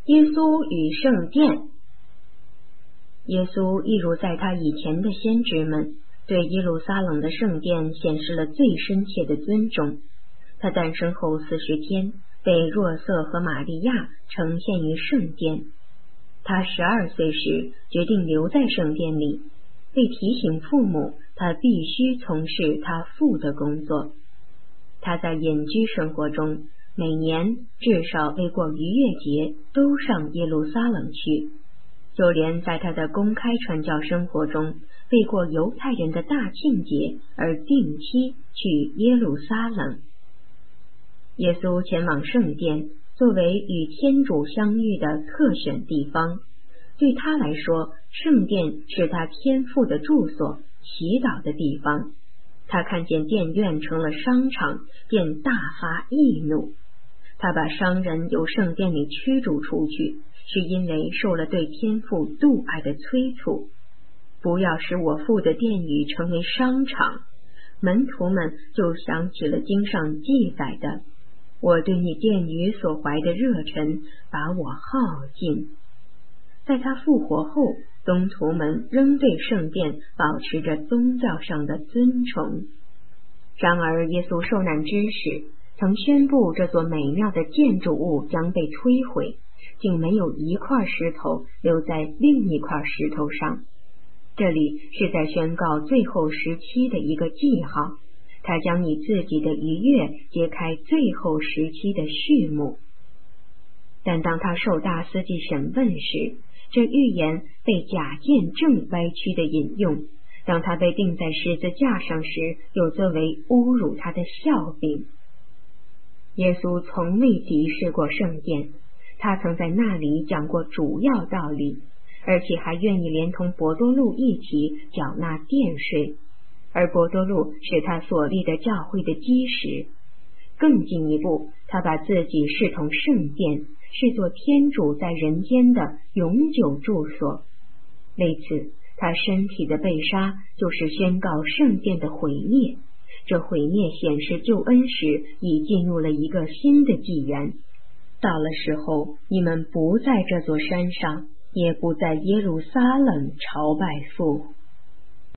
耶稣与圣殿。耶稣一如在他以前的先知们，对耶路撒冷的圣殿显示了最深切的尊重。他诞生后40天，被若瑟和玛利亚呈现于圣殿。他12岁时决定留在圣殿里，被提醒父母他必须从事他父的工作。他在隐居生活中，每年至少为过逾越节都上耶路撒冷去，就连在他的公开传教生活中，为过犹太人的大庆节而定期去耶路撒冷。耶稣前往圣殿，作为与天主相遇的特选地方，对他来说，圣殿是他天父的住所，祈祷的地方。他看见殿院成了商场，便大发易怒。他把商人由圣殿里驱逐出去，是因为受了对天父妒爱的催促。不要使我父的殿宇成为商场。门徒们就想起了经上记载的：我对你殿宇所怀的热忱，把我耗尽。在他复活后，宗徒们仍对圣殿保持着宗教上的尊崇。然而耶稣受难之时，曾宣布这座美妙的建筑物将被摧毁，竟没有一块石头留在另一块石头上。这里是在宣告最后时期的一个记号，他将以自己的逾越揭开最后时期的序幕。但当他受大司祭审问时，这预言被假见证歪曲的引用，当他被钉在十字架上时，又作为侮辱他的笑柄。耶稣从未敌视过圣殿，他曾在那里讲过主要道理，而且还愿意连同伯多禄一起缴纳殿税，而伯多禄是他所立的教会的基石。更进一步，他把自己视同圣殿，视作天主在人间的永久住所。为此，他身体的被杀就是宣告圣殿的毁灭。这毁灭显示救恩时已进入了一个新的纪元。到了时候，你们不在这座山上，也不在耶路撒冷朝拜父。